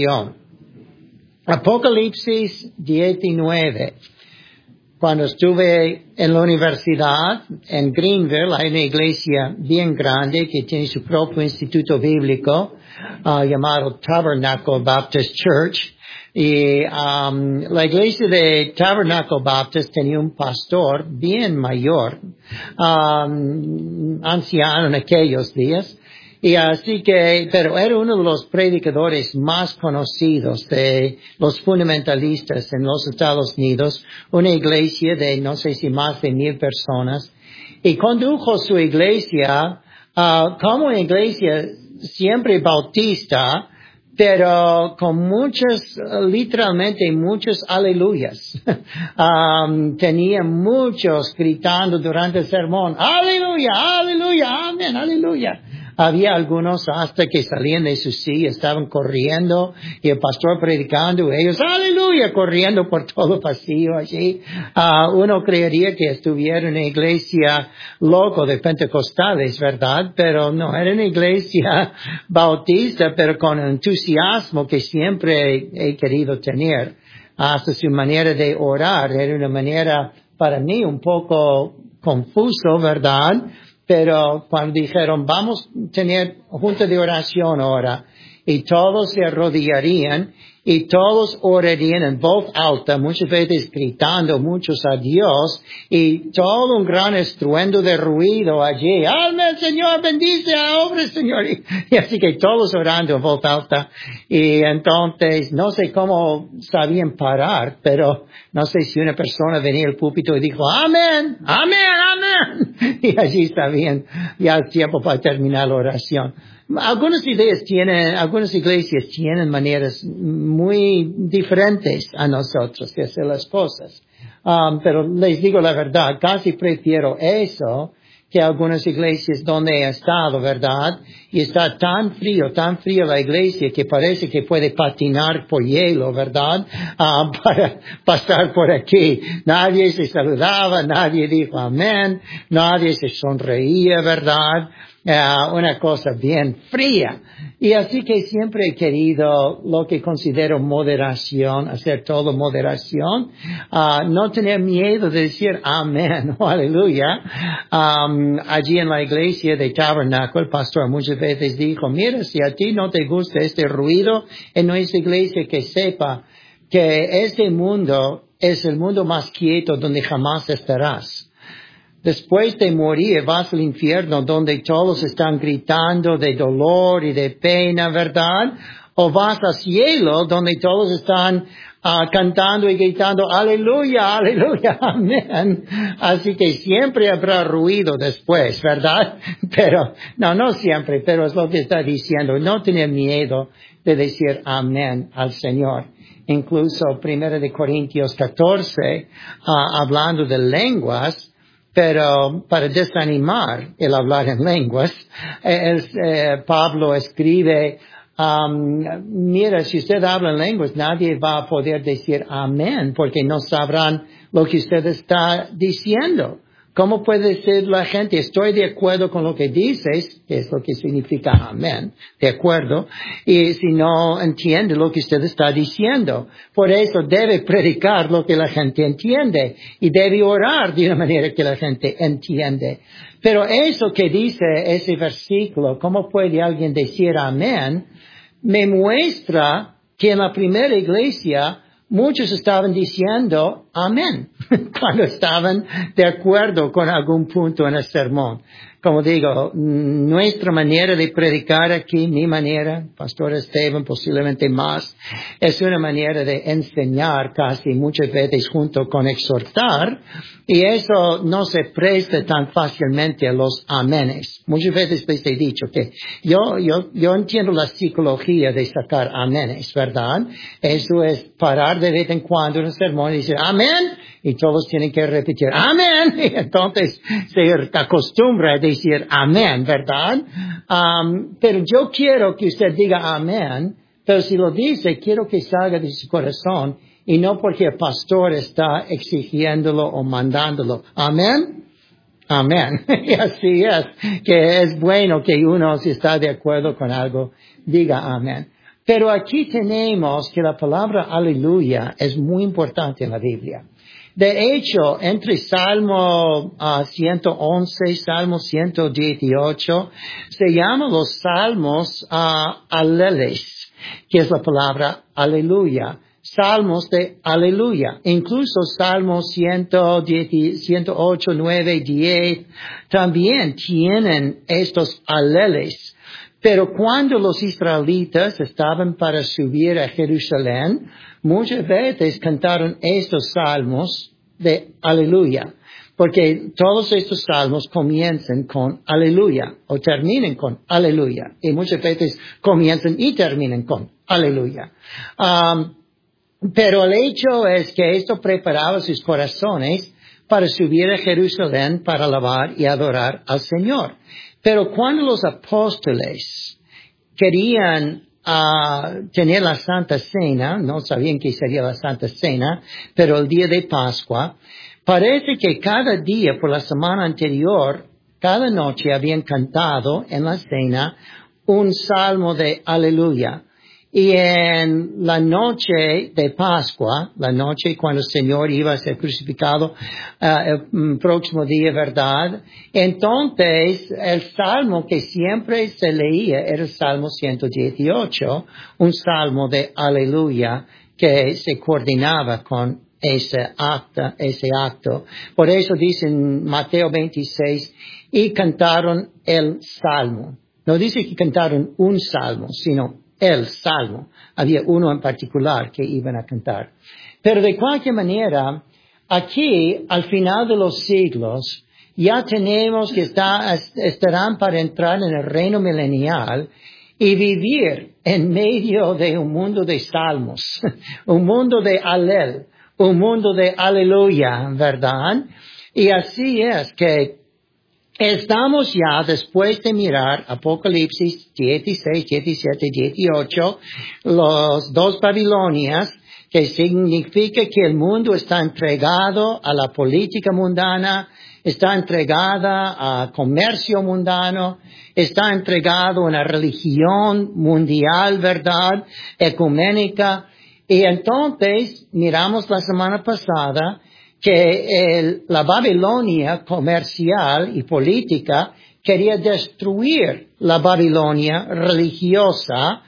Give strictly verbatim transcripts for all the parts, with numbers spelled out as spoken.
Apocalipsis diecinueve. Cuando estuve en la universidad en Greenville, hay una iglesia bien grande que tiene su propio instituto bíblico uh, llamado Tabernacle Baptist Church. Y um, la iglesia de Tabernacle Baptist tenía un pastor bien mayor, um, anciano en aquellos días. Y así que, pero era uno de los predicadores más conocidos de los fundamentalistas en los Estados Unidos, una iglesia de no sé si más de mil personas, y condujo su iglesia uh, como una iglesia siempre bautista, pero con muchos, literalmente muchos aleluyas. um, tenía muchos gritando durante el sermón, aleluya, aleluya, amén, aleluya. Había algunos hasta que salían de su silla, estaban corriendo, y el pastor predicando, ellos, aleluya, corriendo por todo el pasillo allí. Uh, uno creería que estuviera en una iglesia loco de pentecostales, ¿verdad? Pero no, era una iglesia bautista, pero con entusiasmo que siempre he querido tener. Hasta su manera de orar era una manera, para mí, un poco confuso, ¿verdad? Pero cuando dijeron, vamos a tener junta de oración ahora, y todos se arrodillarían, y todos orarían en voz alta, muchas veces gritando muchos a Dios, y todo un gran estruendo de ruido allí. ¡Amén, Señor! ¡Bendice a hombre, Señor! Y, y así que todos orando en voz alta. Y entonces, no sé cómo sabían parar, pero no sé si una persona venía al púlpito y dijo, ¡Amén! ¡Amén! ¡Amén! Y allí sabían ya el tiempo para terminar la oración. Algunas ideas tienen, algunas iglesias tienen maneras muy diferentes a nosotros de hacer las cosas. Um, pero les digo la verdad, casi prefiero eso que algunas iglesias donde he estado, ¿verdad? Y está tan frío, tan frío la iglesia que parece que puede patinar por hielo, ¿verdad? Uh, para pasar por aquí. Nadie se saludaba, nadie dijo amén, nadie se sonreía, ¿verdad? Uh, una cosa bien fría. Y así que siempre he querido lo que considero moderación, hacer todo moderación, uh, no tener miedo de decir amén o aleluya. Um, allí en la iglesia de Tabernacle, el pastor muchas veces dijo, mira, si a ti no te gusta este ruido en nuestra iglesia, que sepa que este mundo es el mundo más quieto donde jamás estarás. Después de morir vas al infierno donde todos están gritando de dolor y de pena, ¿verdad? O vas al cielo donde todos están uh, cantando y gritando, aleluya, aleluya, amén. Así que siempre habrá ruido después, ¿verdad? Pero, no, no siempre, pero es lo que está diciendo. No tener miedo de decir amén al Señor. Incluso primero de Corintios catorce, uh, hablando de lenguas, pero para desanimar el hablar en lenguas, es, eh, Pablo escribe, um, mira, si usted habla en lenguas, nadie va a poder decir amén, porque no sabrán lo que usted está diciendo. ¿Cómo puede decir la gente, estoy de acuerdo con lo que dices, que es lo que significa amén, de acuerdo, y si no entiende lo que usted está diciendo? Por eso debe predicar lo que la gente entiende, y debe orar de una manera que la gente entiende. Pero eso que dice ese versículo, ¿cómo puede alguien decir amén?, me muestra que en la primera iglesia muchos estaban diciendo amén cuando estaban de acuerdo con algún punto en el sermón. Como digo, nuestra manera de predicar aquí, mi manera, Pastor Esteban, posiblemente más, es una manera de enseñar casi muchas veces junto con exhortar, y eso no se presta tan fácilmente a los amenes. Muchas veces les he dicho que yo, yo, yo entiendo la psicología de sacar amenes, ¿verdad? Eso es parar de vez en cuando en un sermón y decir amén, y todos tienen que repetir amén, y entonces se acostumbra a decir amén, ¿verdad? Um, pero yo quiero que usted diga amén, pero si lo dice, quiero que salga de su corazón, y no porque el pastor está exigiéndolo o mandándolo. Amén. Amén. Y así es, que es bueno que uno, si está de acuerdo con algo, diga amén. Pero aquí tenemos que la palabra aleluya es muy importante en la Biblia. De hecho, entre Salmo uh, ciento once, Salmo ciento dieciocho, se llaman los salmos uh, aleles, que es la palabra aleluya. Salmos de aleluya. Incluso Salmos ciento diez, ciento ocho, nueve, diez también tienen estos aleles. Pero cuando los israelitas estaban para subir a Jerusalén, muchas veces cantaron estos salmos de aleluya, porque todos estos salmos comienzan con aleluya o terminan con aleluya, y muchas veces comienzan y terminan con aleluya. Um, pero el hecho es que esto preparaba sus corazones para subir a Jerusalén para alabar y adorar al Señor. Pero cuando los apóstoles querían uh, tener la Santa Cena, no sabían que sería la Santa Cena, pero el día de Pascua, parece que cada día por la semana anterior, cada noche habían cantado en la cena un salmo de aleluya. Y en la noche de Pascua, la noche cuando el Señor iba a ser crucificado, uh, el próximo día, ¿verdad? Entonces, el salmo que siempre se leía era el Salmo ciento dieciocho, un salmo de aleluya que se coordinaba con ese acto, ese acto. Por eso dice en Mateo veintiséis, y cantaron el salmo. No dice que cantaron un salmo, sino el salmo. Había uno en particular que iban a cantar. Pero de cualquier manera, aquí, al final de los siglos, ya tenemos que está, estarán para entrar en el reino milenial y vivir en medio de un mundo de salmos, un mundo de alel, un mundo de aleluya, ¿verdad? Y así es que estamos ya, después de mirar Apocalipsis dieciséis, diecisiete, dieciocho, los dos Babilonias, que significa que el mundo está entregado a la política mundana, está entregada a comercio mundano, está entregado a una religión mundial, ¿verdad? Ecuménica. Y entonces, miramos la semana pasada, que el, la Babilonia comercial y política quería destruir la Babilonia religiosa,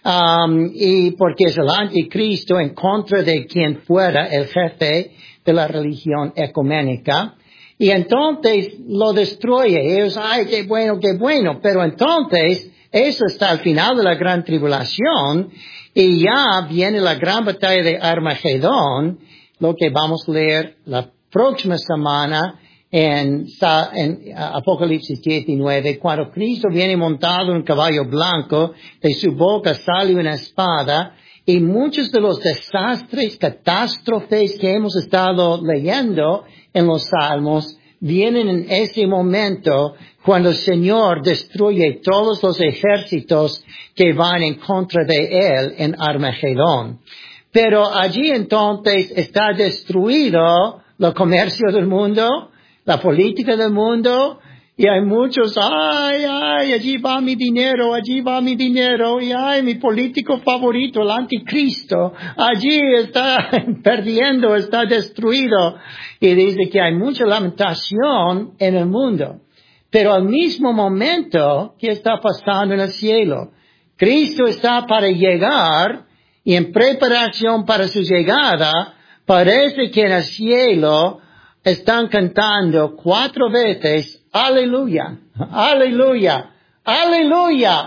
um, y porque es el anticristo en contra de quien fuera el jefe de la religión ecuménica. Y entonces lo destruye. Ellos, ay, qué bueno, qué bueno. Pero entonces, eso está al final de la gran tribulación, y ya viene la gran batalla de Armagedón, lo que vamos a leer la próxima semana en, en Apocalipsis diecinueve, cuando Cristo viene montado en un caballo blanco, de su boca sale una espada, y muchos de los desastres, catástrofes que hemos estado leyendo en los Salmos vienen en ese momento cuando el Señor destruye todos los ejércitos que van en contra de Él en Armagedón. Pero allí entonces está destruido el comercio del mundo, la política del mundo, y hay muchos, ay, ay, allí va mi dinero, allí va mi dinero, y ay, mi político favorito, el anticristo, allí está perdiendo, está destruido. Y dice que hay mucha lamentación en el mundo. Pero al mismo momento, ¿qué está pasando en el cielo? Cristo está para llegar, y en preparación para su llegada, parece que en el cielo están cantando cuatro veces, aleluya, aleluya, aleluya,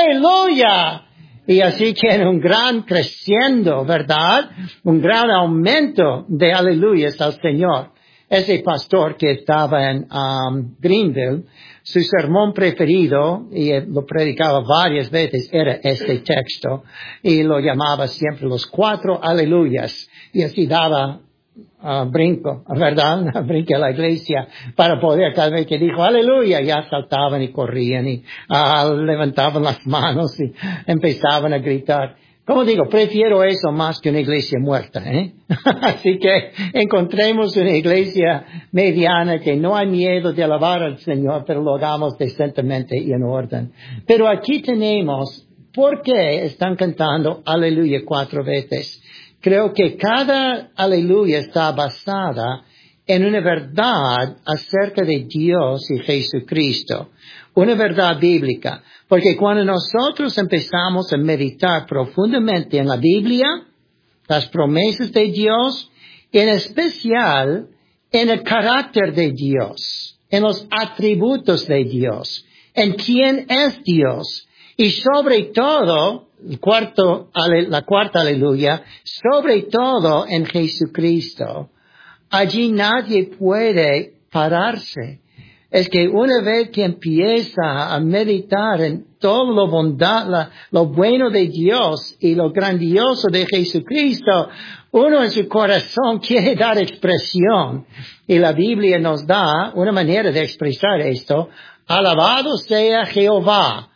aleluya. Y así tiene un gran creciendo, ¿verdad? Un gran aumento de aleluyas al Señor. Ese pastor que estaba en um, Greenville, su sermón preferido, y lo predicaba varias veces, era este texto, y lo llamaba siempre los cuatro aleluyas, y así daba uh, brinco, ¿verdad? Brinco a la iglesia para poder, cada vez que dijo aleluya, ya saltaban y corrían y uh, levantaban las manos y empezaban a gritar. Como digo, prefiero eso más que una iglesia muerta, ¿eh? Así que encontremos una iglesia mediana que no hay miedo de alabar al Señor, pero lo hagamos decentemente y en orden. Pero aquí tenemos ¿por qué están cantando aleluya cuatro veces? Creo que cada aleluya está basada en una verdad acerca de Dios y Jesucristo. Una verdad bíblica. Porque cuando nosotros empezamos a meditar profundamente en la Biblia, las promesas de Dios, en especial en el carácter de Dios, en los atributos de Dios, en quién es Dios, y sobre todo, el cuarto, la cuarta aleluya, sobre todo en Jesucristo, allí nadie puede pararse. Es que una vez que empieza a meditar en todo lo bondad, la, lo bueno de Dios y lo grandioso de Jesucristo, uno en su corazón quiere dar expresión. Y la Biblia nos da una manera de expresar esto. Alabado sea Jehová,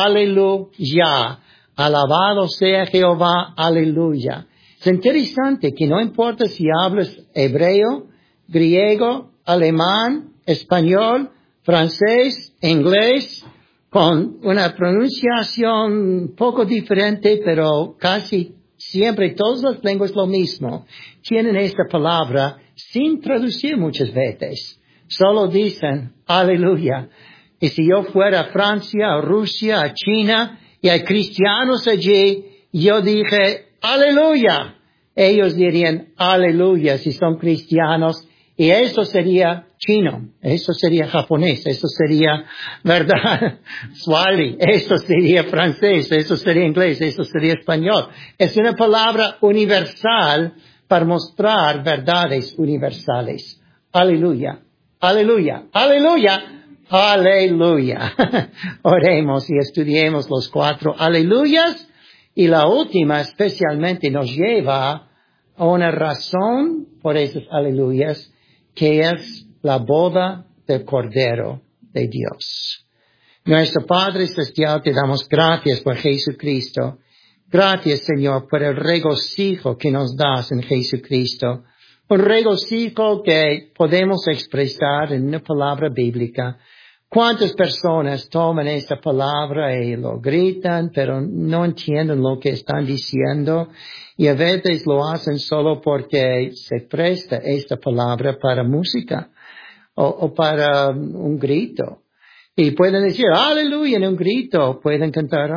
aleluya. Alabado sea Jehová, aleluya. Es interesante que no importa si hablas hebreo, griego, alemán, español, francés, inglés, con una pronunciación un poco diferente, pero casi siempre todas las lenguas lo mismo. Tienen esta palabra sin traducir muchas veces. Solo dicen aleluya. Y si yo fuera a Francia, a Rusia, a China, y hay cristianos allí, yo dije aleluya. Ellos dirían aleluya si son cristianos. Y eso sería chino, eso sería japonés, eso sería, ¿verdad? Swahili, eso sería francés, eso sería inglés, eso sería español. Es una palabra universal para mostrar verdades universales. Aleluya, aleluya, aleluya, aleluya. Oremos y estudiemos los cuatro aleluyas. Y la última especialmente nos lleva a una razón por esas aleluyas, que es la boda del Cordero de Dios. Nuestro Padre Celestial, te damos gracias por Jesucristo. Gracias, Señor, por el regocijo que nos das en Jesucristo. Un regocijo que podemos expresar en una palabra bíblica. ¿Cuántas personas toman esta palabra y lo gritan, pero no entienden lo que están diciendo? Y a veces lo hacen solo porque se presta esta palabra para música o, o para un grito. Y pueden decir aleluya en un grito, pueden cantar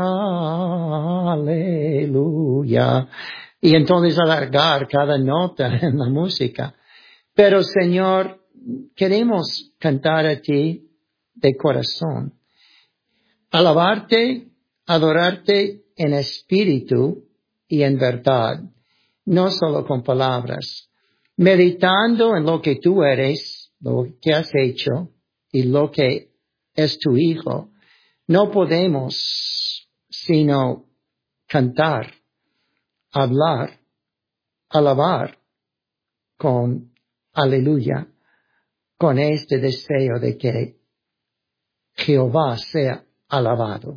aleluya. Y entonces alargar cada nota en la música. Pero Señor, queremos cantar a ti de corazón. Alabarte, adorarte en espíritu y en verdad, no solo con palabras, meditando en lo que tú eres, lo que has hecho y lo que es tu Hijo. No podemos sino cantar, hablar, alabar con aleluya, con este deseo de que Jehová sea alabado.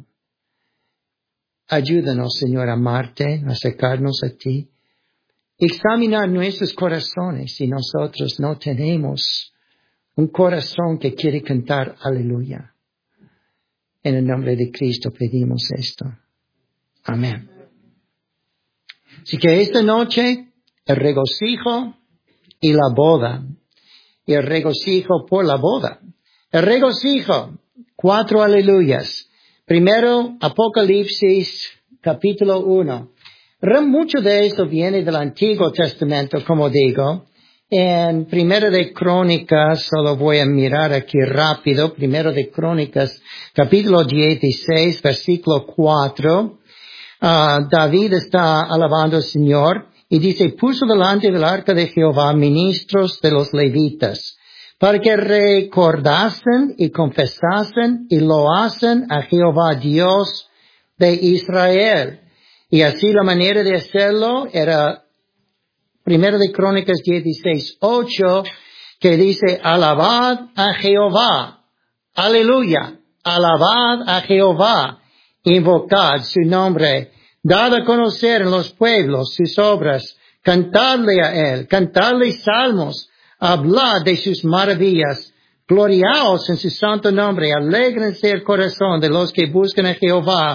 Ayúdanos, Señor, a amarte, a acercarnos a ti, examinar nuestros corazones si nosotros no tenemos un corazón que quiere cantar aleluya. En el nombre de Cristo pedimos esto. Amén. Así que esta noche, el regocijo y la boda, y el regocijo por la boda. El regocijo, cuatro aleluyas. Primero, Apocalipsis, capítulo uno. Mucho de esto viene del Antiguo Testamento, como digo. En Primero de Crónicas, solo voy a mirar aquí rápido. Primero de Crónicas, capítulo dieciséis, versículo cuatro. Uh, David está alabando al Señor y dice, puso delante del arca de Jehová ministros de los levitas, para que recordasen y confesasen y loasen a Jehová Dios de Israel. Y así la manera de hacerlo era Primero de Crónicas dieciséis, ocho, que dice, alabad a Jehová, aleluya, alabad a Jehová, invocad su nombre, dad a conocer en los pueblos sus obras, cantadle a él, cantadle salmos, hablad de sus maravillas, gloriaos en su santo nombre, alégrense el corazón de los que buscan a Jehová,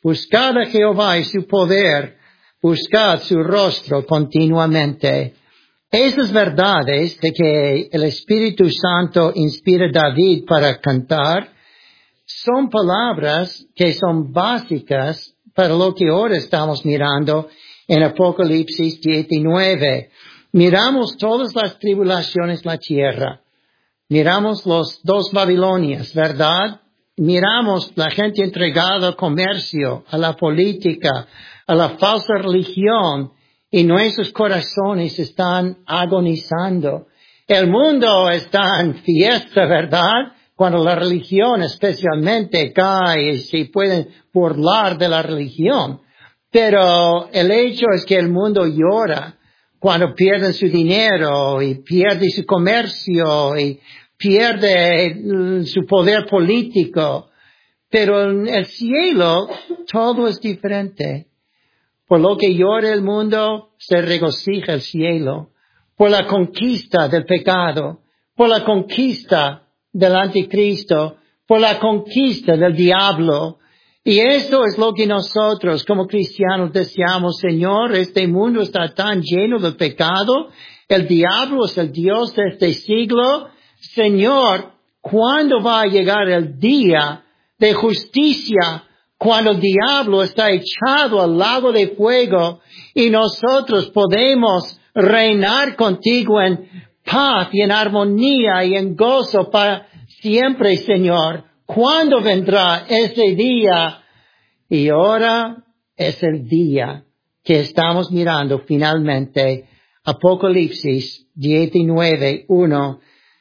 Buscad a Jehová y su poder. Buscad su rostro continuamente. Esas verdades de que el Espíritu Santo inspira a David para cantar son palabras que son básicas para lo que ahora estamos mirando en Apocalipsis diecinueve. Miramos todas las tribulaciones de la tierra. Miramos los dos Babilonias, ¿verdad? Miramos la gente entregada al comercio, a la política, a la falsa religión, y nuestros corazones están agonizando. El mundo está en fiesta, ¿verdad? Cuando la religión especialmente cae y se pueden burlar de la religión. Pero el hecho es que el mundo llora cuando pierden su dinero y pierde su comercio y pierde su poder político. Pero en el cielo todo es diferente. Por lo que llora el mundo, se regocija el cielo. Por la conquista del pecado, por la conquista del anticristo, por la conquista del diablo. Y eso es lo que nosotros como cristianos deseamos. Señor, este mundo está tan lleno de pecado. El diablo es el Dios de este siglo. Señor, ¿cuándo va a llegar el día de justicia? Cuando el diablo está echado al lago de fuego y nosotros podemos reinar contigo en paz y en armonía y en gozo para siempre, Señor. ¿Cuándo vendrá ese día? Y ahora es el día que estamos mirando finalmente. Apocalipsis diecinueve, uno.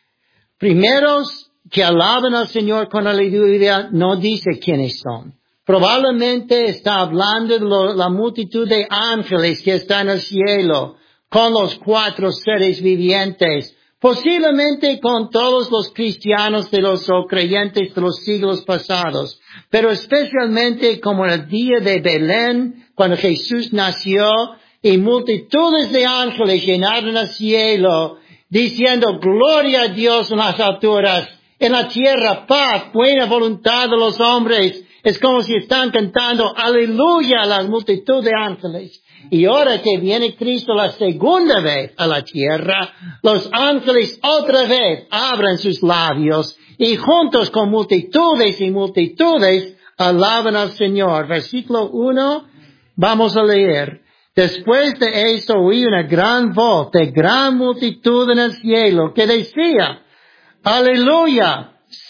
Primeros que alaban al Señor con aleluya, no dice quiénes son. Probablemente está hablando de lo, la multitud de ángeles que está en el cielo, con los cuatro seres vivientes, posiblemente con todos los cristianos de los o creyentes de los siglos pasados, pero especialmente como el día de Belén, cuando Jesús nació, y multitudes de ángeles llenaron el cielo, diciendo, gloria a Dios en las alturas, en la tierra paz, buena voluntad de los hombres. Es como si están cantando aleluya a la multitud de ángeles. Y ahora que viene Cristo la segunda vez a la tierra, los ángeles otra vez abren sus labios y juntos con multitudes y multitudes alaban al Señor. Versículo uno, vamos a leer. Después de eso oí una gran voz de gran multitud en el cielo que decía, aleluya,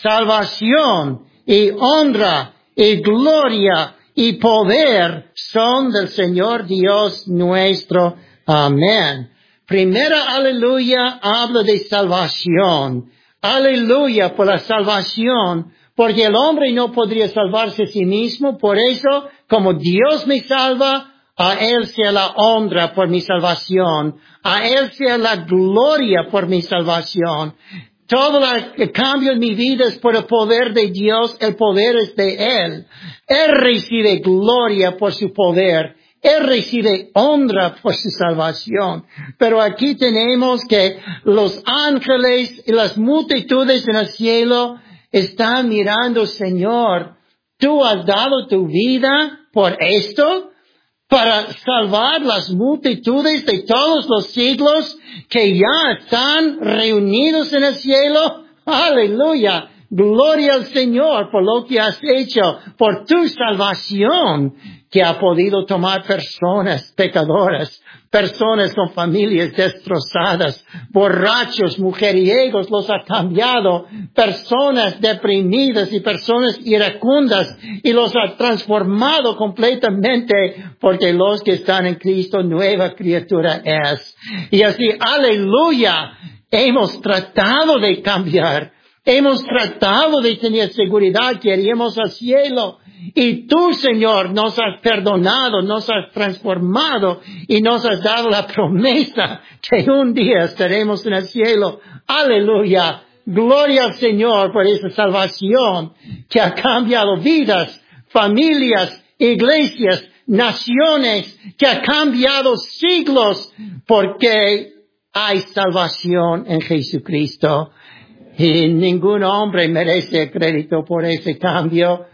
salvación y honra y gloria y poder son del Señor Dios nuestro. Amén. Primera aleluya habla de salvación. Aleluya por la salvación, porque el hombre no podría salvarse a sí mismo. Por eso, como Dios me salva, a Él sea la honra por mi salvación. A Él sea la gloria por mi salvación. Todo el cambio en mi vida es por el poder de Dios, el poder es de Él. Él recibe gloria por su poder, Él recibe honra por su salvación. Pero aquí tenemos que los ángeles y las multitudes en el cielo están mirando, Señor, ¿tú has dado tu vida por esto? Para salvar las multitudes de todos los siglos que ya están reunidos en el cielo. Aleluya. Gloria al Señor por lo que has hecho, por tu salvación, que ha podido tomar personas pecadoras, personas con familias destrozadas, borrachos, mujeriegos, los ha cambiado, personas deprimidas y personas iracundas, y los ha transformado completamente, porque los que están en Cristo, nueva criatura es. Y así, aleluya, hemos tratado de cambiar. Hemos tratado de tener seguridad que iríamos al cielo. Y tú, Señor, nos has perdonado, nos has transformado y nos has dado la promesa que un día estaremos en el cielo. Aleluya. Gloria al Señor por esa salvación que ha cambiado vidas, familias, iglesias, naciones, que ha cambiado siglos, porque hay salvación en Jesucristo. Y ningún hombre merece crédito por ese cambio.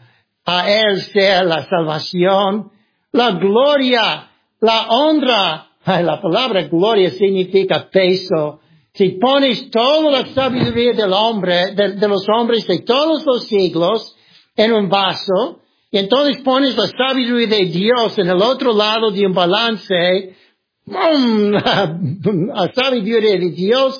A Él sea la salvación, la gloria, la honra. Ay, la palabra gloria significa peso. Si pones toda la sabiduría del hombre, de, de los hombres de todos los siglos en un vaso, y entonces pones la sabiduría de Dios en el otro lado de un balance, ¡bum! La sabiduría de Dios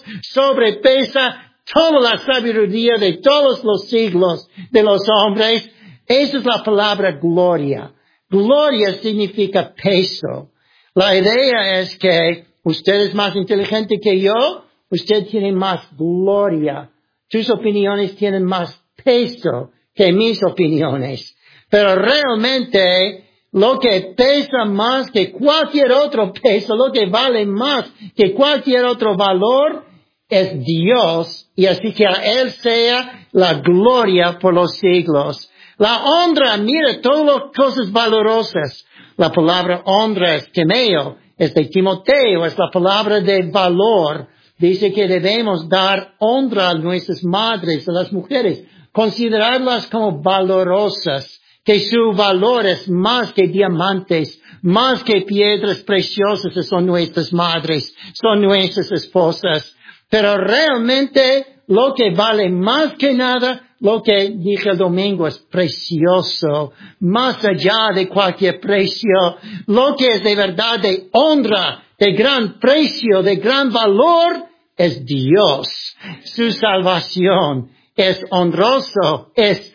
sobrepesa toda la sabiduría de todos los siglos de los hombres. Esa es la palabra gloria. Gloria significa peso. La idea es que usted es más inteligente que yo, usted tiene más gloria. Tus opiniones tienen más peso que mis opiniones. Pero realmente, lo que pesa más que cualquier otro peso, lo que vale más que cualquier otro valor, es Dios. Y así que a Él sea la gloria por los siglos. La honra, mira, todas las cosas valorosas. La palabra honra es Timeo, es de Timoteo, es la palabra de valor. Dice que debemos dar honra a nuestras madres, a las mujeres, considerarlas como valorosas, que su valor es más que diamantes, más que piedras preciosas, son nuestras madres, son nuestras esposas. Pero realmente lo que vale más que nada, lo que dije el domingo, es precioso, más allá de cualquier precio. Lo que es de verdad de honra, de gran precio, de gran valor, es Dios. Su salvación es honroso, es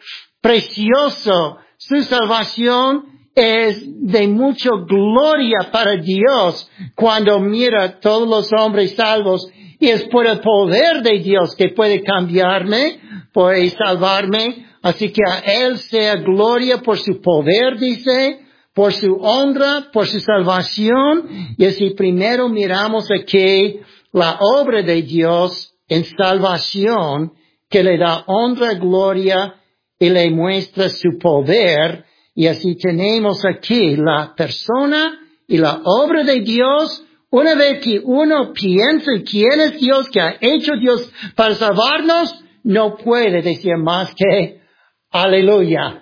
precioso. Su salvación es de mucha gloria para Dios cuando mira a todos los hombres salvos. Y es por el poder de Dios que puede cambiarme, puede salvarme. Así que a Él sea gloria por su poder, dice, por su honra, por su salvación. Y así primero miramos aquí la obra de Dios en salvación, que le da honra, gloria y le muestra su poder. Y así tenemos aquí la persona y la obra de Dios. Una vez que uno piensa quién es Dios, que ha hecho Dios para salvarnos, no puede decir más que aleluya,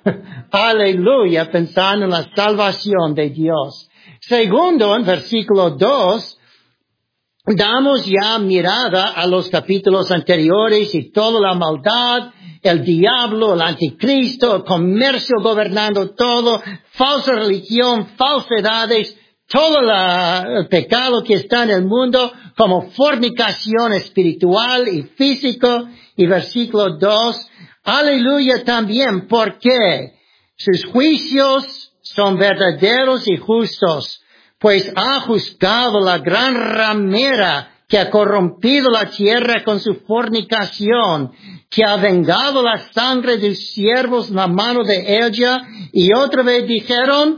aleluya, pensando en la salvación de Dios. Segundo, en versículo dos, damos ya mirada a los capítulos anteriores y toda la maldad, el diablo, el anticristo, el comercio gobernando todo, falsa religión, falsedades, todo la, el pecado que está en el mundo, como fornicación espiritual y físico. Y versículo dos, aleluya también, porque sus juicios son verdaderos y justos, pues ha juzgado la gran ramera que ha corrompido la tierra con su fornicación, que ha vengado la sangre de sus siervos en la mano de ella. Y otra vez dijeron,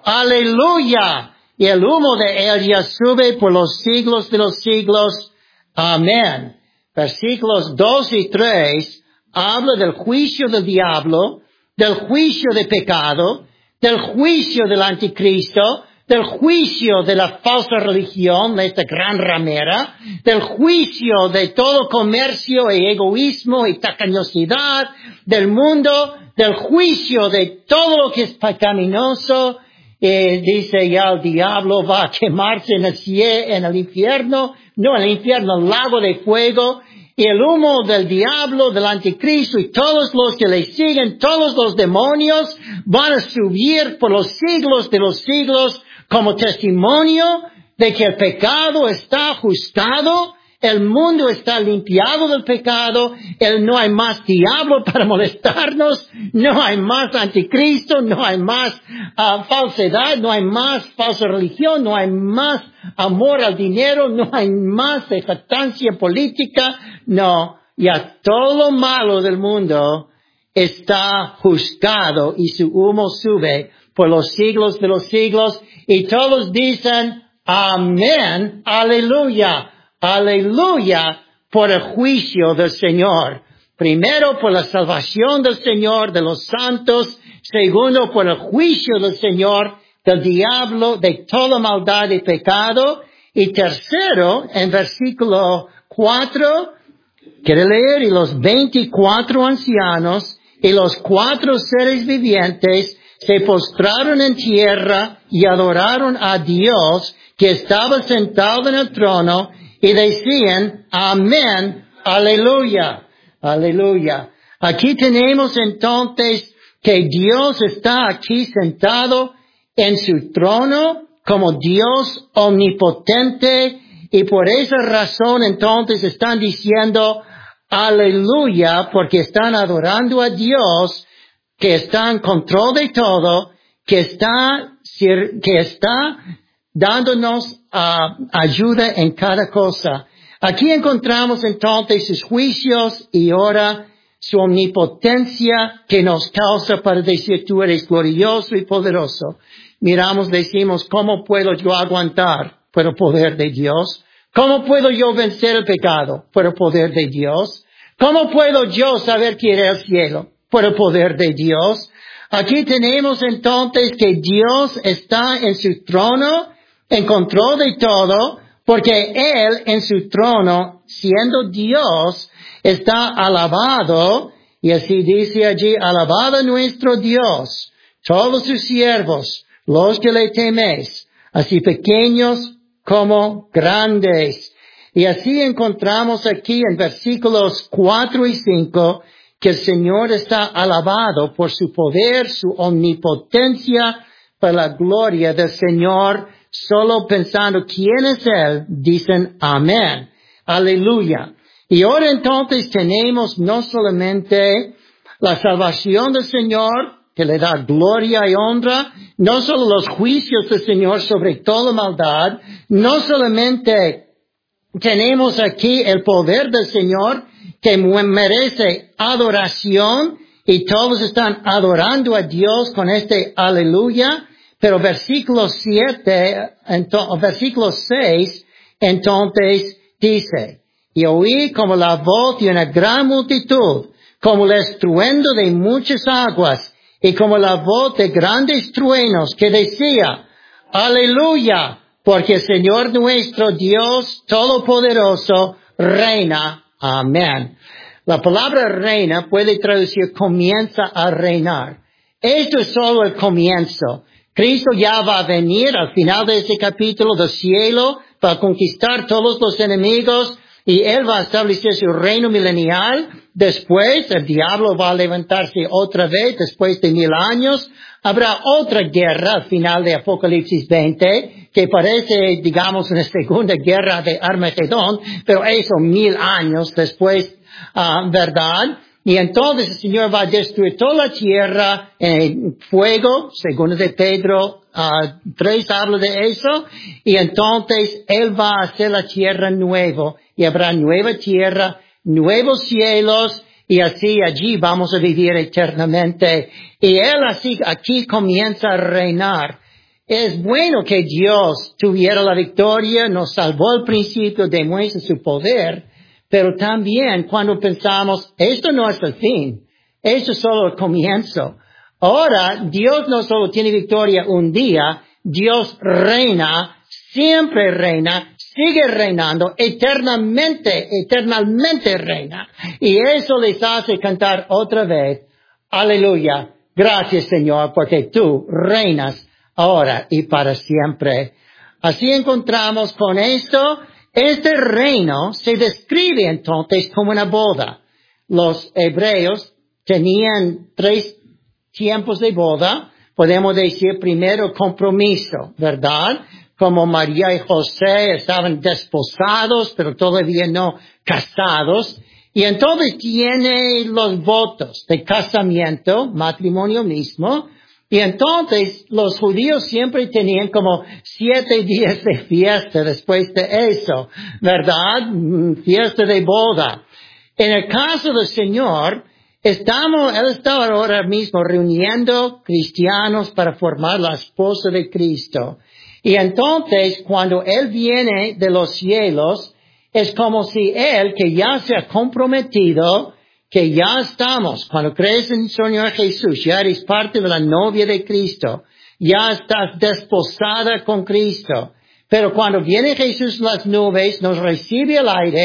aleluya. Y el humo de ella sube por los siglos de los siglos. Amén. Versículos dos y tres habla del juicio del diablo, del juicio de pecado, del juicio del anticristo, del juicio de la falsa religión, de esta gran ramera, del juicio de todo comercio y egoísmo y tacañosidad del mundo, del juicio de todo lo que es pecaminoso. Eh, dice ya el diablo va a quemarse en el cielo, en el infierno, no en el infierno, el lago de fuego. Y el humo del diablo, del anticristo y todos los que le siguen, todos los demonios van a subir por los siglos de los siglos como testimonio de que el pecado está ajustado, el mundo está limpiado del pecado, el, no hay más diablo para molestarnos, no hay más anticristo, no hay más uh, falsedad, no hay más falsa religión, no hay más amor al dinero, no hay más de jactancia política, no, ya todo lo malo del mundo está juzgado y su humo sube por los siglos de los siglos y todos dicen amén, aleluya. Aleluya por el juicio del Señor. Primero por la salvación del Señor, de los santos. Segundo por el juicio del Señor, del diablo, de toda maldad y pecado. Y tercero, en versículo cuatro, quiere leer, y los veinticuatro ancianos Y los cuatro seres vivientes se postraron en tierra y adoraron a Dios que estaba sentado en el trono y decían, amén, aleluya, aleluya. Aquí tenemos entonces que Dios está aquí sentado en su trono como Dios omnipotente y por esa razón entonces están diciendo aleluya porque están adorando a Dios que está en control de todo, que está, que está dándonos uh, ayuda en cada cosa. Aquí encontramos entonces sus juicios y ahora su omnipotencia que nos causa para decir tú eres glorioso y poderoso. Miramos, decimos, ¿cómo puedo yo aguantar? Por el poder de Dios. ¿Cómo puedo yo vencer el pecado? Por el poder de Dios. ¿Cómo puedo yo saber que iré al cielo? Por el poder de Dios. Aquí tenemos entonces que Dios está en su trono, en control de todo, porque Él en su trono, siendo Dios, está alabado, y así dice allí, alabado nuestro Dios, todos sus siervos, los que le teméis, así pequeños como grandes. Y así encontramos aquí en versículos cuatro y cinco que el Señor está alabado por su poder, su omnipotencia, por la gloria del Señor. Solo pensando quién es Él, dicen amén, aleluya. Y ahora entonces tenemos no solamente la salvación del Señor, que le da gloria y honra, no solo los juicios del Señor sobre toda maldad, no solamente tenemos aquí el poder del Señor que merece adoración y todos están adorando a Dios con este aleluya, pero versículo siete, ento, versículo seis, entonces dice, y oí como la voz de una gran multitud, como el estruendo de muchas aguas, y como la voz de grandes truenos que decía, aleluya, porque el Señor nuestro Dios Todopoderoso reina. Amén. La palabra reina puede traducir comienza a reinar. Esto es solo el comienzo. Cristo ya va a venir al final de este capítulo del cielo para conquistar todos los enemigos y Él va a establecer su reino milenial. Después el diablo va a levantarse otra vez después de mil años. Habrá otra guerra al final de Apocalipsis veinte que parece, digamos, una segunda guerra de Armagedón, pero eso mil años después, uh, ¿verdad? Y entonces el Señor va a destruir toda la tierra en fuego, según de Pedro uh, tres habla de eso, y entonces Él va a hacer la tierra nueva, y habrá nueva tierra, nuevos cielos, y así allí vamos a vivir eternamente. Y Él así aquí comienza a reinar. Es bueno que Dios tuviera la victoria, nos salvó al principio, demuestra su poder, pero también cuando pensamos, esto no es el fin, esto es solo el comienzo. Ahora, Dios no solo tiene victoria un día, Dios reina, siempre reina, sigue reinando, eternamente, eternamente reina. Y eso les hace cantar otra vez, aleluya, gracias Señor, porque tú reinas ahora y para siempre. Así encontramos con esto, este reino se describe entonces como una boda. Los hebreos tenían tres tiempos de boda. Podemos decir primero compromiso, ¿verdad? Como María y José estaban desposados, pero todavía no casados. Y entonces tiene los votos de casamiento, matrimonio mismo. Y entonces los judíos siempre tenían como siete días de fiesta después de eso, ¿verdad? Fiesta de boda. En el caso del Señor, estamos, Él está ahora mismo reuniendo cristianos para formar la esposa de Cristo. Y entonces, cuando Él viene de los cielos, es como si Él, que ya se ha comprometido, que ya estamos, cuando crees en el Señor Jesús, ya eres parte de la novia de Cristo, ya estás desposada con Cristo. Pero cuando viene Jesús en las nubes, nos recibe el aire,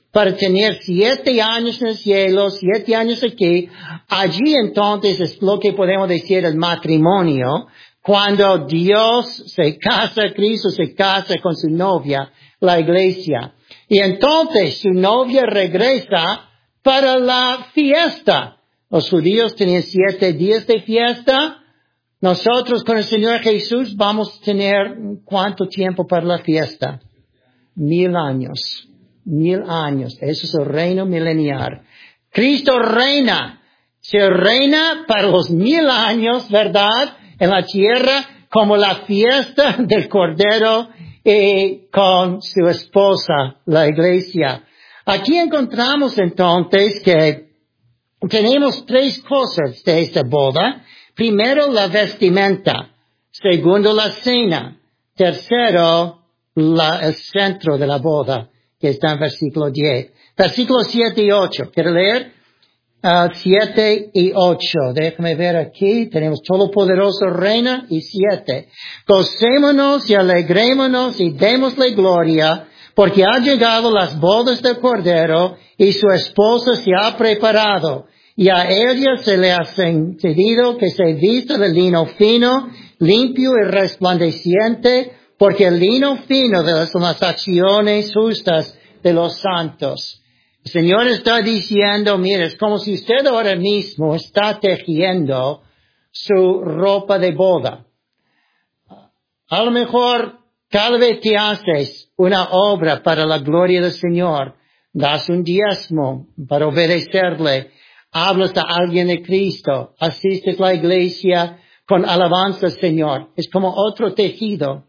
para tener siete años en el cielo, siete años aquí. Allí entonces es lo que podemos decir el matrimonio, cuando Dios se casa, Cristo se casa con su novia, la iglesia. Y entonces su novia regresa para la fiesta. Los judíos tenían siete días de fiesta. Nosotros con el Señor Jesús vamos a tener ¿cuánto tiempo para la fiesta? Mil años. Mil años. Eso es el reino milenial. Cristo reina. Se reina para los mil años, ¿verdad? En la tierra como la fiesta del Cordero y con su esposa, la iglesia. Aquí encontramos entonces que tenemos tres cosas de esta boda. Primero, la vestimenta. Segundo, la cena. Tercero, la, el centro de la boda, que está en versículo diez. Versículos siete y ocho. ¿Quiere leer? Uh, siete y ocho. Déjame ver aquí. Tenemos Todopoderoso Reina y siete. Gocémonos y alegrémonos y démosle gloria, porque han llegado las bodas del Cordero y su esposa se ha preparado. Y a ella se le ha concedido que se vista de lino fino, limpio y resplandeciente, porque el lino fino de las, las acciones justas de los santos. El Señor está diciendo, mire, es como si usted ahora mismo está tejiendo su ropa de boda. A lo mejor, cada vez que haces una obra para la gloria del Señor, das un diezmo para obedecerle, hablas a alguien de Cristo, asistes a la iglesia con alabanza al Señor. Es como otro tejido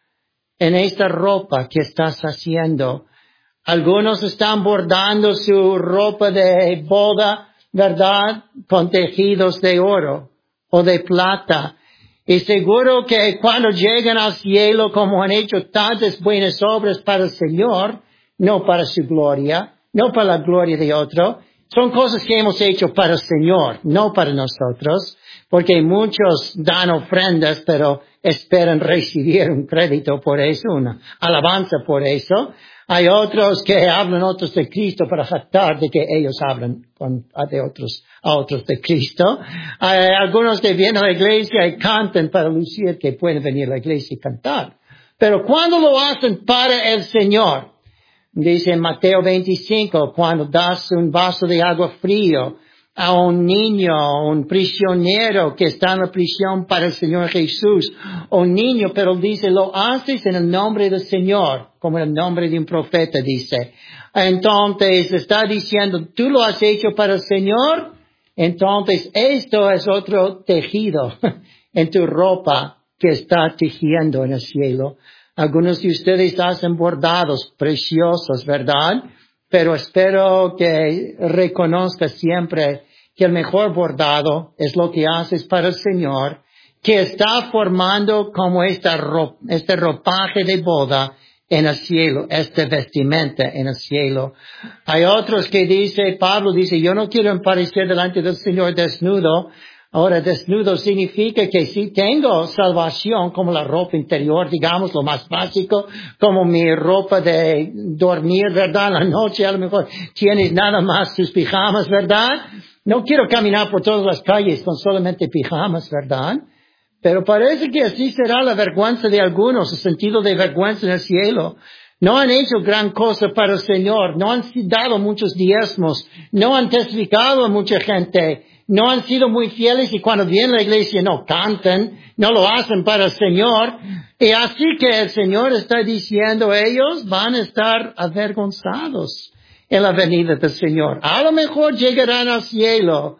en esta ropa que estás haciendo. Algunos están bordando su ropa de boda, ¿verdad? Con tejidos de oro o de plata. Y seguro que cuando llegan al cielo, como han hecho tantas buenas obras para el Señor, no para su gloria, no para la gloria de otro, son cosas que hemos hecho para el Señor, no para nosotros, porque muchos dan ofrendas, pero esperan recibir un crédito por eso, una alabanza por eso. Hay otros que hablan otros de Cristo para jactar de que ellos hablan con, de otros, a otros de Cristo. Hay algunos que vienen a la iglesia y cantan para lucir que pueden venir a la iglesia y cantar. Pero cuando lo hacen para el Señor, dice en Mateo veinticinco, cuando das un vaso de agua frío a un niño, un prisionero que está en la prisión para el Señor Jesús, un niño, pero dice, lo haces en el nombre del Señor, como en el nombre de un profeta, dice. Entonces, está diciendo, tú lo has hecho para el Señor, entonces esto es otro tejido en tu ropa que está tejiendo en el cielo. Algunos de ustedes hacen bordados preciosos, ¿verdad? Pero espero que reconozca siempre que el mejor bordado es lo que haces para el Señor, que está formando como esta ropa, este ropaje de boda en el cielo, este vestimenta en el cielo. Hay otros que dice, Pablo dice, yo no quiero aparecer delante del Señor desnudo. Ahora, desnudo significa que sí tengo salvación como la ropa interior, digamos, lo más básico, como mi ropa de dormir, ¿verdad? La noche a lo mejor tienes nada más tus pijamas, ¿verdad? No quiero caminar por todas las calles con solamente pijamas, ¿verdad? Pero parece que así será la vergüenza de algunos, el sentido de vergüenza en el cielo. No han hecho gran cosa para el Señor, no han dado muchos diezmos, no han testificado a mucha gente, no han sido muy fieles y cuando viene la iglesia no cantan, no lo hacen para el Señor. Y así que el Señor está diciendo, ellos van a estar avergonzados en la venida del Señor. A lo mejor llegarán al cielo,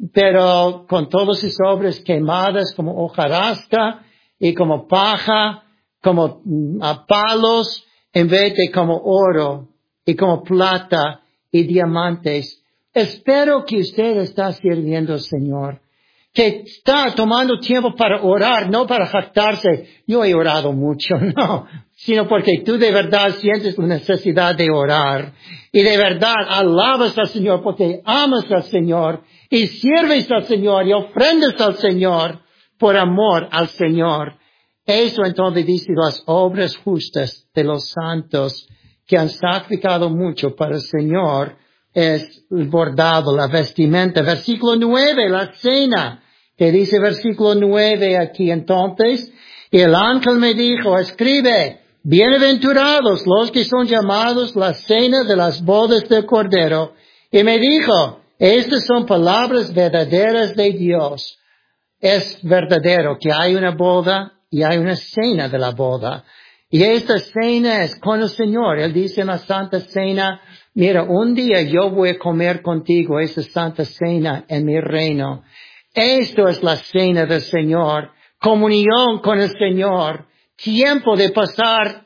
pero con todas sus obras quemadas como hojarasca y como paja, como a palos, en vez de como oro y como plata y diamantes. Espero que usted está sirviendo al Señor, que está tomando tiempo para orar, no para jactarse. Yo he orado mucho, no, sino porque tú de verdad sientes la necesidad de orar y de verdad alabas al Señor porque amas al Señor y sirves al Señor y ofrendas al Señor por amor al Señor. Eso entonces dice las obras justas de los santos que han sacrificado mucho para el Señor es el bordado, la vestimenta. Versículo nueve, la cena, que dice versículo nueve aquí entonces. Y el ángel me dijo, escribe, bienaventurados los que son llamados la cena de las bodas del Cordero. Y me dijo, estas son palabras verdaderas de Dios. Es verdadero que hay una boda y hay una cena de la boda. Y esta cena es con el Señor. Él dice en la Santa Cena, mira, un día yo voy a comer contigo esa Santa Cena en mi reino. Esto es la cena del Señor. Comunión con el Señor. Tiempo de pasar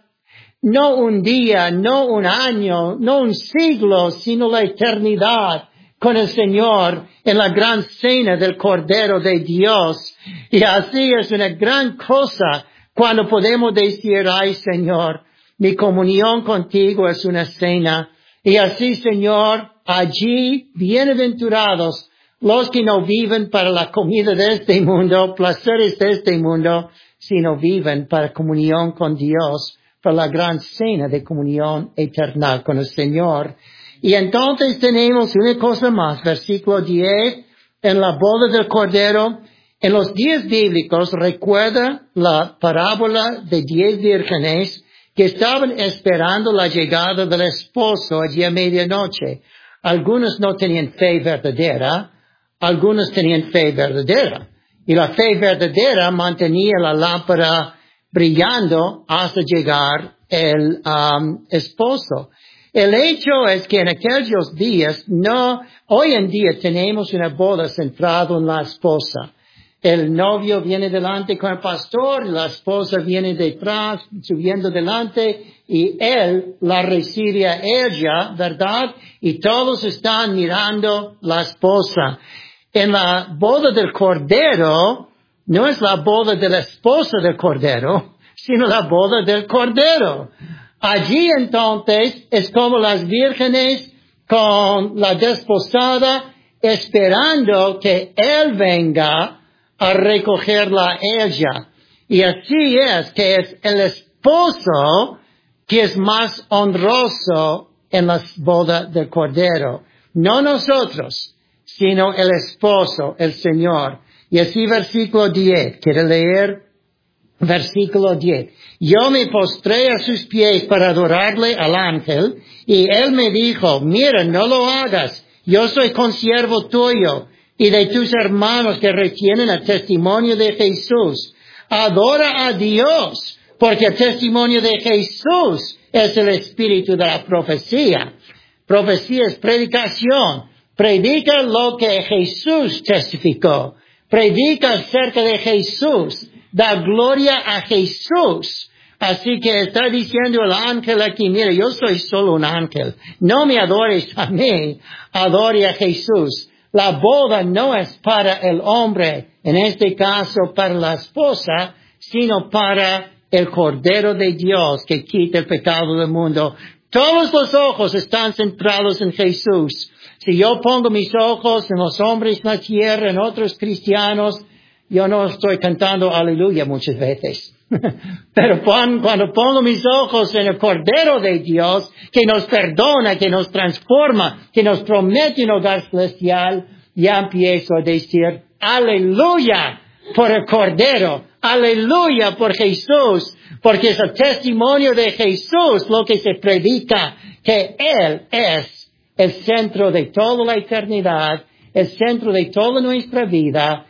no un día, no un año, no un siglo, sino la eternidad con el Señor en la gran cena del Cordero de Dios. Y así es una gran cosa cuando podemos decir, ay Señor, mi comunión contigo es una cena. Y así, Señor, allí bienaventurados los que no viven para la comida de este mundo, placeres de este mundo, sino viven para comunión con Dios, para la gran cena de comunión eterna con el Señor. Y entonces tenemos una cosa más, versículo diez, en la boda del Cordero. En los días bíblicos, recuerda la parábola de diez vírgenes que estaban esperando la llegada del esposo allí a medianoche. Algunos no tenían fe verdadera, algunos tenían fe verdadera. Y la fe verdadera mantenía la lámpara brillando hasta llegar el um, esposo. El hecho es que en aquellos días, no, hoy en día tenemos una boda centrada en la esposa. El novio viene delante con el pastor, la esposa viene detrás, subiendo delante, y él la recibe a ella, ¿verdad? Y todos están mirando la esposa. En la boda del Cordero, no es la boda de la esposa del Cordero, sino la boda del Cordero. Allí entonces es como las vírgenes con la desposada esperando que él venga a recogerla a ella. Y así es que es el esposo que es más honroso en la boda del Cordero. No nosotros, sino el esposo, el Señor. Y así versículo diez, ¿quiere leer? Versículo diez. Yo me postré a sus pies para adorarle al ángel, y él me dijo, mira, no lo hagas, yo soy consiervo tuyo y de tus hermanos que retienen el testimonio de Jesús. Adora a Dios, porque el testimonio de Jesús es el espíritu de la profecía. Profecía es predicación. Predica lo que Jesús testificó. Predica acerca de Jesús. Da gloria a Jesús. Así que está diciendo el ángel aquí, mira, yo soy solo un ángel. No me adores a mí, adore a Jesús. La boda no es para el hombre, en este caso para la esposa, sino para el Cordero de Dios que quita el pecado del mundo. Todos los ojos están centrados en Jesús. Si yo pongo mis ojos en los hombres en la tierra, en otros cristianos, yo no estoy cantando aleluya muchas veces. Pero cuando pongo mis ojos en el Cordero de Dios, que nos perdona, que nos transforma, que nos promete un hogar celestial, ya empiezo a decir aleluya por el Cordero, aleluya por Jesús, porque es el testimonio de Jesús lo que se predica, que Él es el centro de toda la eternidad, el centro de toda nuestra vida.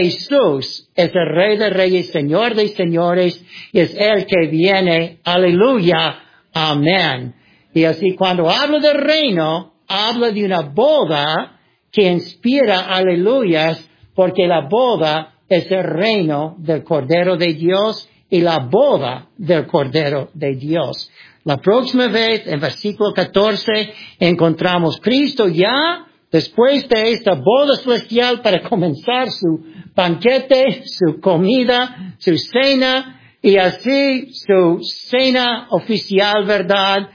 Jesús es el Rey de Reyes, Señor de Señores, y es Él que viene. Aleluya. Amén. Y así cuando habla del reino, habla de una boda que inspira aleluyas, porque la boda es el reino del Cordero de Dios y la boda del Cordero de Dios. La próxima vez, en versículo catorce, encontramos Cristo ya después de esta boda celestial para comenzar su banquete, su comida, su cena, y así su cena oficial, ¿verdad?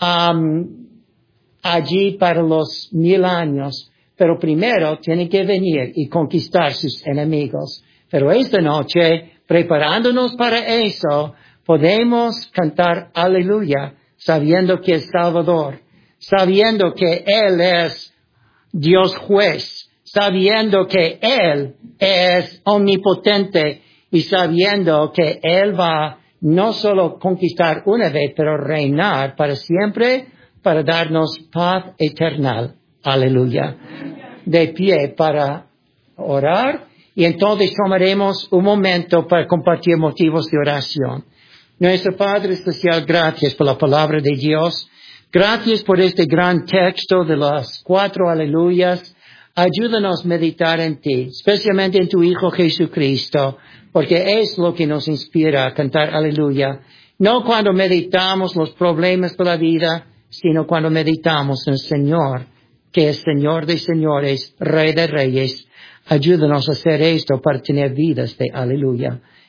Um, allí para los mil años. Pero primero tiene que venir y conquistar sus enemigos. Pero esta noche, preparándonos para eso, podemos cantar aleluya, sabiendo que es Salvador, sabiendo que Él es Dios juez, sabiendo que Él es omnipotente y sabiendo que Él va no solo conquistar una vez, pero reinar para siempre, para darnos paz eterna. Aleluya. De pie para orar y entonces tomaremos un momento para compartir motivos de oración. Nuestro Padre Especial, gracias por la palabra de Dios. Gracias por este gran texto de las cuatro aleluyas. Ayúdanos a meditar en ti, especialmente en tu Hijo Jesucristo, porque es lo que nos inspira a cantar aleluya. No cuando meditamos los problemas de la vida, sino cuando meditamos en el Señor, que es Señor de señores, Rey de reyes. Ayúdanos a hacer esto para tener vidas de aleluya.